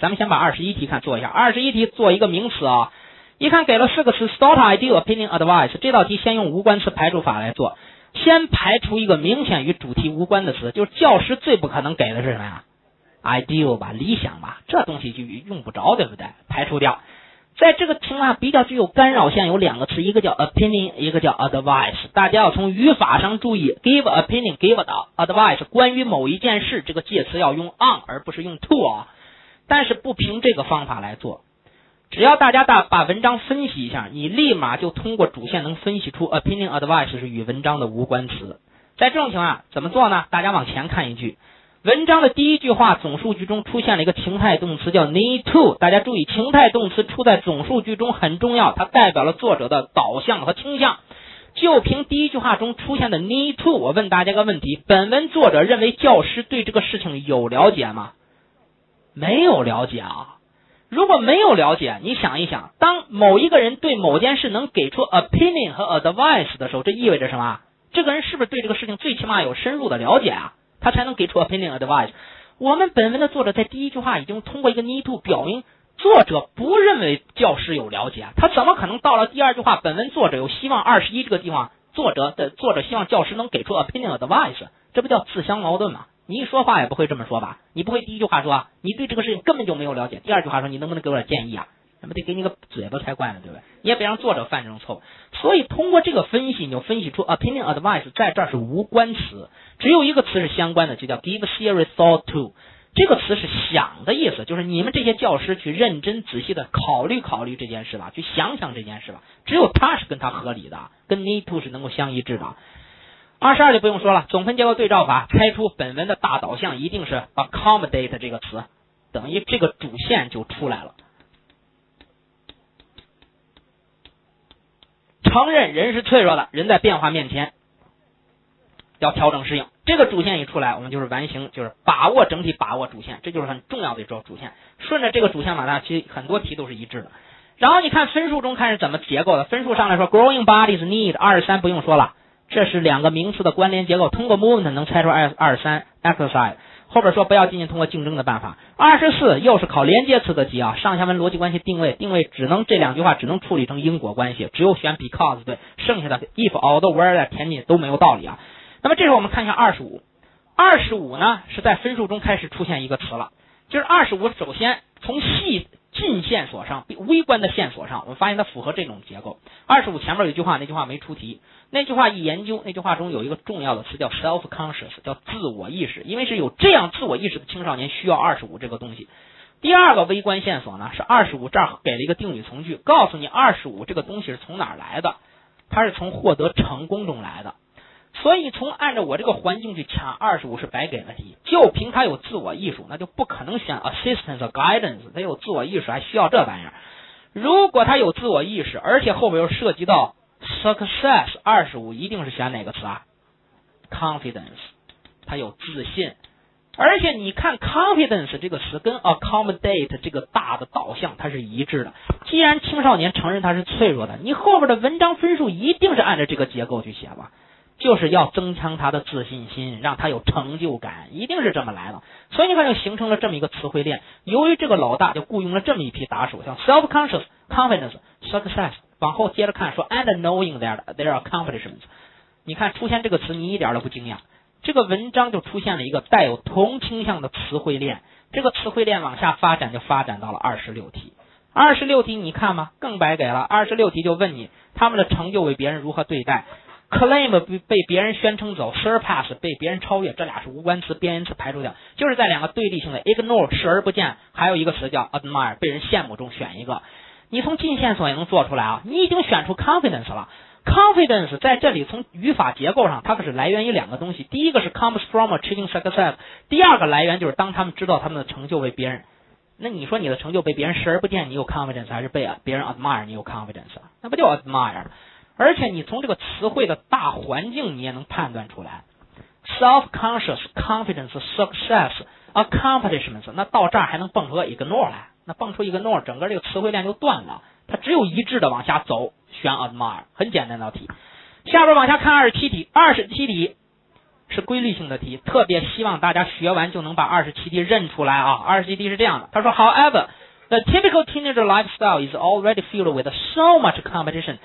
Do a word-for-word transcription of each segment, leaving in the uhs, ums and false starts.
咱们先把二十一题看做一下。二十一题做一个名词啊，一看给了四个词 ，start idea opinion advice。这道题先用无关词排除法来做，先排除一个明显与主题无关的词，就是教师最不可能给的是什么呀 ？ideal 吧，理想吧，这东西就用不着，对不对？排除掉。在这个情况下比较具有干扰性有两个词，一个叫 opinion， 一个叫 advice。大家要从语法上注意 ，give opinion give advice， 关于某一件事，这个介词要用 on 而不是用 to 啊。但是不凭这个方法来做，只要大家大把文章分析一下，你立马就通过主线能分析出 opinion advice 是与文章的无关词。在这种情况下怎么做呢？大家往前看一句。文章的第一句话总数句中出现了一个情态动词叫 need to， 大家注意，情态动词出在总数句中很重要，它代表了作者的导向和倾向。就凭第一句话中出现的 need to， 我问大家个问题，本文作者认为教师对这个事情有了解吗？没有了解啊。如果没有了解，你想一想，当某一个人对某件事能给出 opinion 和 advice 的时候，这意味着什么？这个人是不是对这个事情最起码有深入的了解啊？他才能给出 opinion advice。我们本文的作者在第一句话已经通过一个 need to 表明作者不认为教师有了解啊，他怎么可能到了第二句话，本文作者有希望二十一这个地方，作者的作者希望教师能给出 opinion advice， 这不叫自相矛盾吗？你一说话也不会这么说吧？你不会第一句话说你对这个事情根本就没有了解，第二句话说你能不能给我点建议啊？那么得给你个嘴巴才怪呢，对不对？你也别让作者犯这种错误。所以通过这个分析，你就分析出 opinion advice 在这儿是无关词，只有一个词是相关的，就叫 give serious thought to。这个词是想的意思，就是你们这些教师去认真仔细的考虑考虑这件事吧，去想想这件事吧。只有它是跟它合理的，跟 need to 是能够相一致的。二十二就不用说了，总分结构对照法，猜出本文的大导向一定是 accommodate 这个词，等于这个主线就出来了。承认人是脆弱的，人在变化面前要调整适应，这个主线一出来，我们就是完形，就是把握整体，把握主线，这就是很重要的一条主线。顺着这个主线往下，其实很多题都是一致的。然后你看分数中看是怎么结构的，分数上来说 growing bodies need 二十三不用说了，这是两个名词的关联结构，通过 movement 能猜出二十三 exercise， 后边说不要仅仅通过竞争的办法。二十四又是考连接词的题啊，上下文逻辑关系定位，定位只能这两句话只能处理成因果关系，只有选 because 对，剩下的 if although where 前面都没有道理啊。那么这时候我们看一下二十五，二十五呢是在分数中开始出现一个词了，就是二十五首先从细近线索上微观的线索上，我们发现它符合这种结构。二十五前面有一句话，那句话没出题，那句话一研究，那句话中有一个重要的词叫 self-conscious， 叫自我意识，因为是有这样自我意识的青少年需要二十五这个东西。第二个微观线索呢是二十五，这儿给了一个定语从句，告诉你二十五这个东西是从哪儿来的，它是从获得成功中来的。所以从按照我这个环境去抢二十五是白给了题，就凭他有自我意识，那就不可能选 assistance or guidance， 他有自我意识还需要这玩意儿。如果他有自我意识，而且后边又涉及到 success， 二十五一定是选哪个词啊 confidence， 他有自信。而且你看 confidence 这个词跟 accommodate 这个大的导向它是一致的，既然青少年承认他是脆弱的，你后边的文章分数一定是按照这个结构去写吧，就是要增强他的自信心，让他有成就感，一定是这么来的。所以你看就形成了这么一个词汇链。由于这个老大就雇佣了这么一批打手，像 self-conscious, confidence, success， 往后接着看说 and knowing that there are accomplishments， 你看出现这个词你一点都不惊讶，这个文章就出现了一个带有同倾向的词汇链，这个词汇链往下发展就发展到了二十六题。二十六题你看吗？更白给了。二十六题就问你他们的成就为别人如何对待， claim 被别人宣称走， surpass 被别人超越，这俩是无关词，边缘词排除掉，就是在两个对立性的 ignore 视而不见，还有一个词叫 admire 被人羡慕中选一个。你从近线索也能做出来啊，你已经选出 confidence 了。confidence 在这里从语法结构上它可是来源于两个东西，第一个是 comes from achieving success， 第二个来源就是当他们知道他们的成就为别人。那你说你的成就被别人视而不见你有 confidence， 还是被别人 admire 你有 confidence？ 那不叫 admire。而且你从这个词汇的大环境你也能判断出来 self-conscious, confidence, success, accomplishments， 那到这儿还能蹦出个 ignore 来，那蹦出 ignore 整个这个词汇链就断了，它只有一致的往下走，选 admire， 很简单的题。下边往下看二十七题，二十七题是规律性的题，特别希望大家学完就能把二十七题认出来啊。二十七题是这样的，他说 However, the typical teenager lifestyle is already filled with so much competition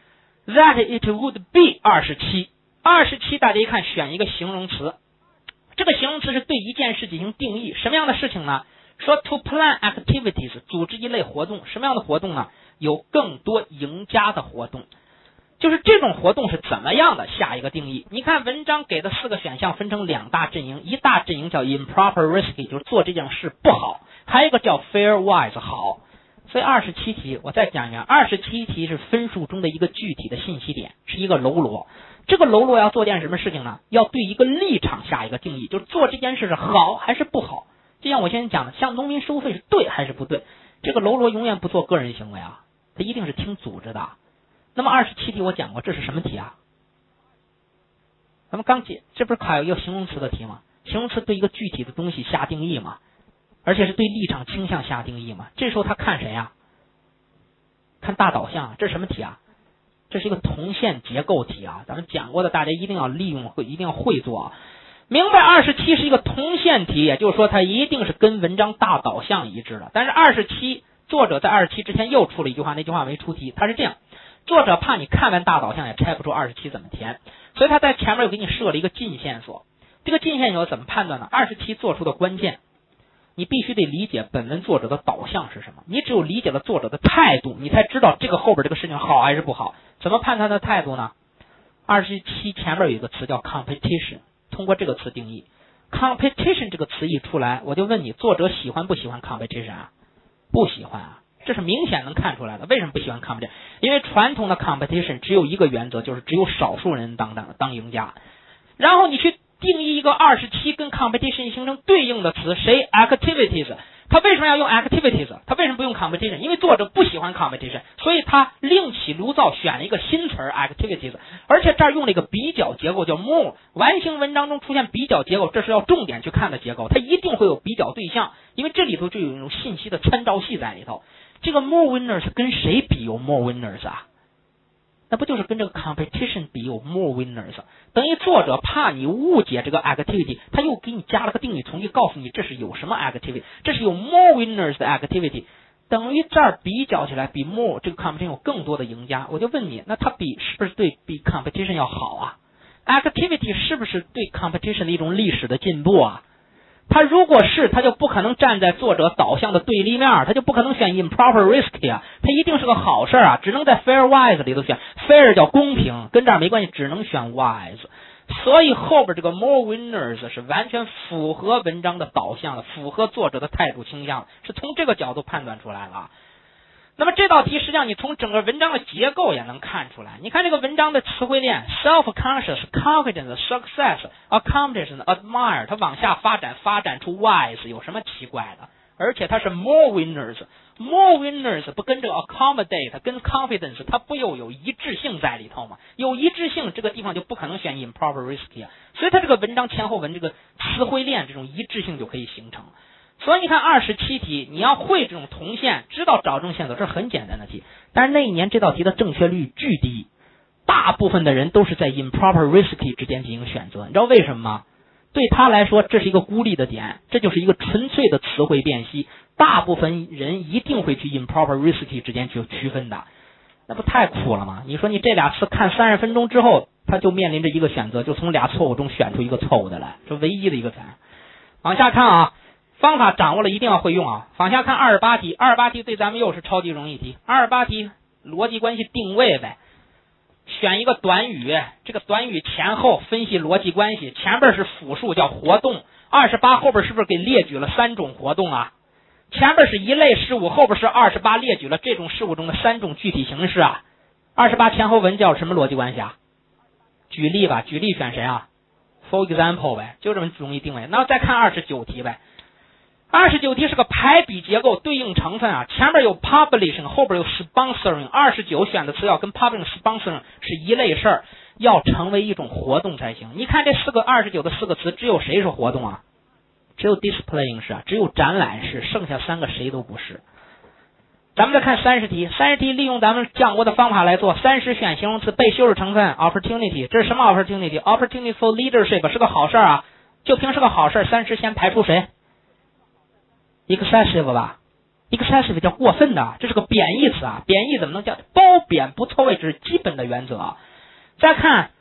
that it would be 二十七。二十七大家一看选一个形容词，这个形容词是对一件事进行定义，什么样的事情呢？说 to plan activities 组织一类活动，什么样的活动呢？有更多赢家的活动。就是这种活动是怎么样的？下一个定义，你看文章给的四个选项分成两大阵营，一大阵营叫 improper risky， 就是做这件事不好，还有一个叫 fair wise 好。所以二十七题我再讲一遍，二十七题是分数中的一个具体的信息点，是一个喽啰。这个喽啰要做件什么事情呢？要对一个立场下一个定义，就是做这件事是好还是不好。就像我先讲的，向农民收费是对还是不对，这个喽啰永远不做个人行为啊，他一定是听组织的。那么二十七题我讲过，这是什么题啊？咱们刚解，这不是考有一个形容词的题吗？形容词对一个具体的东西下定义嘛，而且是对立场倾向下定义嘛。这时候他看谁啊？看大导向。这是什么题啊？这是一个同线结构题啊，咱们讲过的，大家一定要利用，会一定要会做啊。明白二十七是一个同线题，也就是说它一定是跟文章大导向一致的。但是二十七作者在二十七之前又出了一句话，那句话没出题，他是这样，作者怕你看完大导向也猜不出二十七怎么填，所以他在前面又给你设了一个近线索。这个近线索怎么判断呢？二十七做出的关键，你必须得理解本文作者的导向是什么，你只有理解了作者的态度，你才知道这个后边这个事情好还是不好。怎么判断他的态度呢？二十七前面有一个词叫 competition， 通过这个词定义 competition 这个词一出来，我就问你，作者喜欢不喜欢 competition 啊？不喜欢啊，这是明显能看出来的。为什么不喜欢 competition？ 因为传统的 competition 只有一个原则，就是只有少数人当当当赢家。然后你去定义一个二十七跟 competition 形成对应的词，谁 activities， 他为什么要用 activities？ 他为什么不用 competition？ 因为作者不喜欢 competition， 所以他另起炉灶选了一个新词 activities， 而且这儿用了一个比较结构叫 more。 完形文章中出现比较结构，这是要重点去看的结构，它一定会有比较对象，因为这里头就有一种信息的参照系在里头。这个 more winners 跟谁比有 more winners 啊？那不就是跟这个 competition 比有 more winners？ 等于作者怕你误解这个 activity， 他又给你加了个定语从句，告诉你这是有什么 activity， 这是有 more winners 的 activity， 等于这儿比较起来比 more 这个 competition 有更多的赢家。我就问你，那他比是不是对比 competition 要好啊？ activity 是不是对 competition 的一种历史的进步啊？他如果是，他就不可能站在作者导向的对立面，他就不可能选 improper risky 啊，他一定是个好事啊，只能在 fair wise 里头选。 fair 叫公平，跟这儿没关系，只能选 wise。 所以后边这个 more winners 是完全符合文章的导向的，符合作者的态度倾向，是从这个角度判断出来了。那么这道题实际上你从整个文章的结构也能看出来，你看这个文章的词汇链 self-conscious, confidence, success, accomplishment, admire， 它往下发展发展出 wise， 有什么奇怪的？而且它是 more winners， more winners 不跟这个 accommodate 跟 confidence 它不又有一致性在里头吗？有一致性，这个地方就不可能选 improper risky 啊，所以它这个文章前后文这个词汇链这种一致性就可以形成。所以你看二十七题，你要会这种同线，知道找这种线索，这是很简单的题。但是那一年这道题的正确率巨低，大部分的人都是在 improper risky 之间进行选择。你知道为什么吗？对他来说这是一个孤立的点，这就是一个纯粹的词汇辨析，大部分人一定会去 improper risky 之间去区分的。那不太苦了吗？你说你这俩词看三十分钟之后，他就面临着一个选择，就从俩错误中选出一个错误的来，这唯一的一个选。往下看啊，方法掌握了一定要会用啊！往下看二十八题，二十八题对咱们又是超级容易题。二十八题逻辑关系定位呗，选一个短语，这个短语前后分析逻辑关系，前边是复数叫活动，二十八后边是不是给列举了三种活动啊？前边是一类事物，后边是二十八列举了这种事物中的三种具体形式啊。二十八前后文叫什么逻辑关系啊？举例吧，举例选谁啊？ For example 呗，就这么容易定位。那再看二十九题呗。二十九题是个排比结构，对应成分啊，前面有 publishing， 后边有 sponsoring。二十九选的词要跟 publishing sponsoring 是一类事儿，要成为一种活动才行。你看这四个二十九的四个词，只有谁是活动啊？只有 displaying 是啊，只有展览是，剩下三个谁都不是。 咱们再看三十题，三十题利用咱们讲过的方法来做。三十选形容词被修饰成分 opportunity， 这是什么 opportunity？ opportunity for leadership 是个好事啊，就凭是个好事，三十先排除谁 ？excessive 吧 ，excessive 叫过分的，这是个贬义词啊，贬义怎么能叫褒贬不错位置基本的原则。再看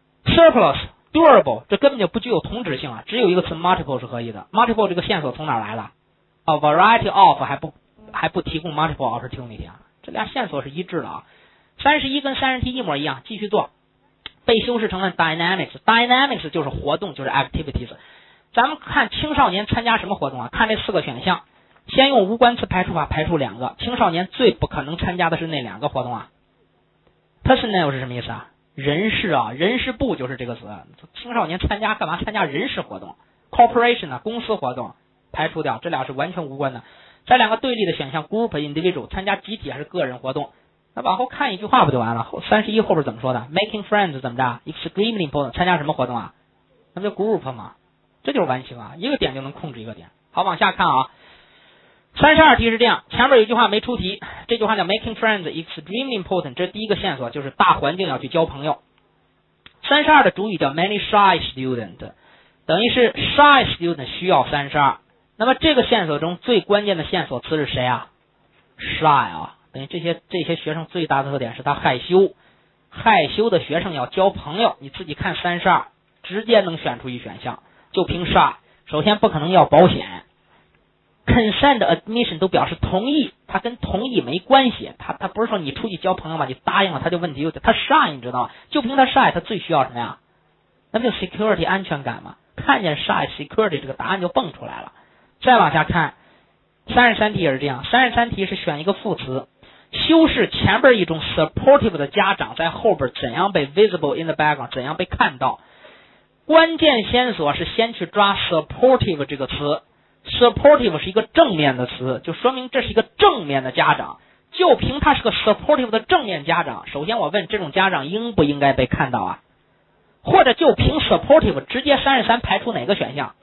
surplus。durable 这根本就不具有同质性啊，只有一个词 multiple 是合意的。multiple 这个线索从哪儿来的？啊 variety of 还不还不提供 multiple opportunity 啊，这俩线索是一致的啊。三十一跟三十题一模一样，继续做。被修饰成分 dynamics， dynamics 就是活动，就是 activities。咱们看青少年参加什么活动啊？看这四个选项，先用无关词排除法排除两个，青少年最不可能参加的是那两个活动啊。personnel 是什么意思啊？人事啊，人事部就是这个词。青少年参加干嘛？参加人事活动。corporation 呢，公司活动排除掉，这俩是完全无关的。再两个对立的选项 group individual 参加集体还是个人活动。那往后看一句话不就完了？三十一后边怎么说的 ？Making friends 怎么着 ？Extremely important 参加什么活动啊？那不就 group 吗？这就是完形啊，一个点就能控制一个点。好，往下看啊。三十二题是这样，前面有一句话没出题，这句话叫 making friends extremely important， 这是第一个线索，就是大环境要去交朋友。三十二的主语叫 many shy student， 等于是 shy student 需要三十二。那么这个线索中最关键的线索词是谁啊 ？shy 啊，等于这些这些学生最大的特点是他害羞，害羞的学生要交朋友。你自己看三十二，直接能选出一选项，就凭 shy。首先不可能要保险。consent admission 都表示同意，他跟同意没关系，他他不是说你出去交朋友吧，你答应了他就问题有点，他 shy 你知道吗？就凭他 shy 他最需要什么呀？那不就 security 安全感吗？看见 shy security 这个答案就蹦出来了。再往下看，三十三题也是这样，三十三题是选一个副词，修饰前边一种 supportive 的家长在后边怎样被 visible in the background， 怎样被看到。关键线索是先去抓 supportive 这个词。supportive 是一个正面的词，就说明这是一个正面的家长。就凭他是个 supportive 的正面家长，首先我问这种家长应不应该被看到啊？或者就凭 supportive 直接三十三排除哪个选项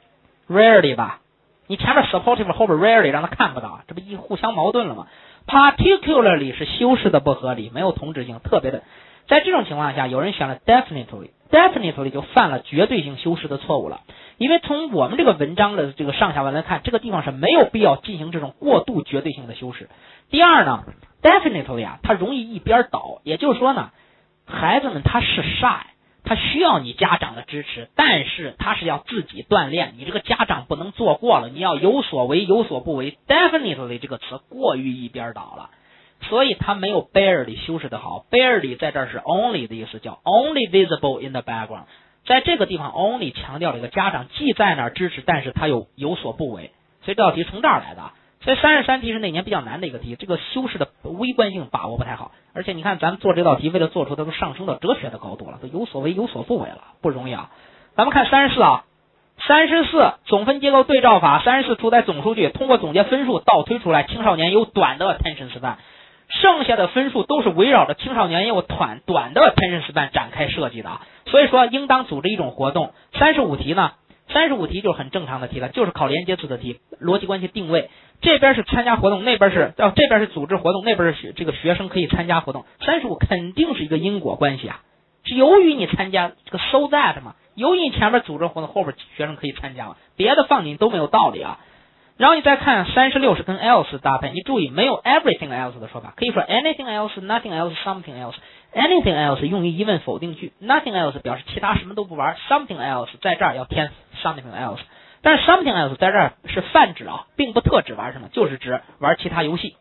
？rarely 吧，你前面 supportive 后边 rarely 让他看不到，这不一互相矛盾了吗？ particularly 是修饰的不合理，没有同质性，特别的。在这种情况下，有人选了 definitely， definitely 就犯了绝对性修饰的错误了。因为从我们这个文章的这个上下文来看，这个地方是没有必要进行这种过度绝对性的修饰。第二呢 ，definitely 啊，它容易一边倒，也就是说呢，孩子们他是 shy， 他需要你家长的支持，但是他是要自己锻炼，你这个家长不能做过了，你要有所为有所不为。definitely 这个词过于一边倒了。所以他没有 barely 修饰的好 ，barely 在这儿是 only 的意思，叫 only visible in the background。在这个地方 only 强调了一个家长既在那儿支持，但是他又有所不为，所以这道题从这儿来的。所以三十三题是那年比较难的一个题，这个修饰的微观性把握不太好。而且你看咱们做这道题，为了做出它都上升到哲学的高度了，都有所为有所不为了，不容易啊。咱们看三十四啊，三十四总分结构对照法，三十四出在总数据，通过总结分数倒推出来，青少年有短的 attention span。剩下的分数都是围绕着青少年有短短的 attention span 展开设计的，所以说应当组织一种活动。三十五题呢，三十五题就是很正常的题了，就是考连接词的题，逻辑关系定位。这边是参加活动，那边是哦，这边是组织活动，那边是这个学生可以参加活动。三十五肯定是一个因果关系啊，是由于你参加这个 so that 嘛，由于你前面组织活动，后边学生可以参加嘛，别的放进都没有道理啊。然后你再看三十六是跟 else 搭配，你注意没有 everything else 的说法，可以说 anything else, nothing else, something else。 anything else 用于疑问否定句， nothing else 表示其他什么都不玩， something else 在这儿要添 something else。 但是 something else 在这儿是泛指啊，并不特指玩什么，就是指玩其他游戏。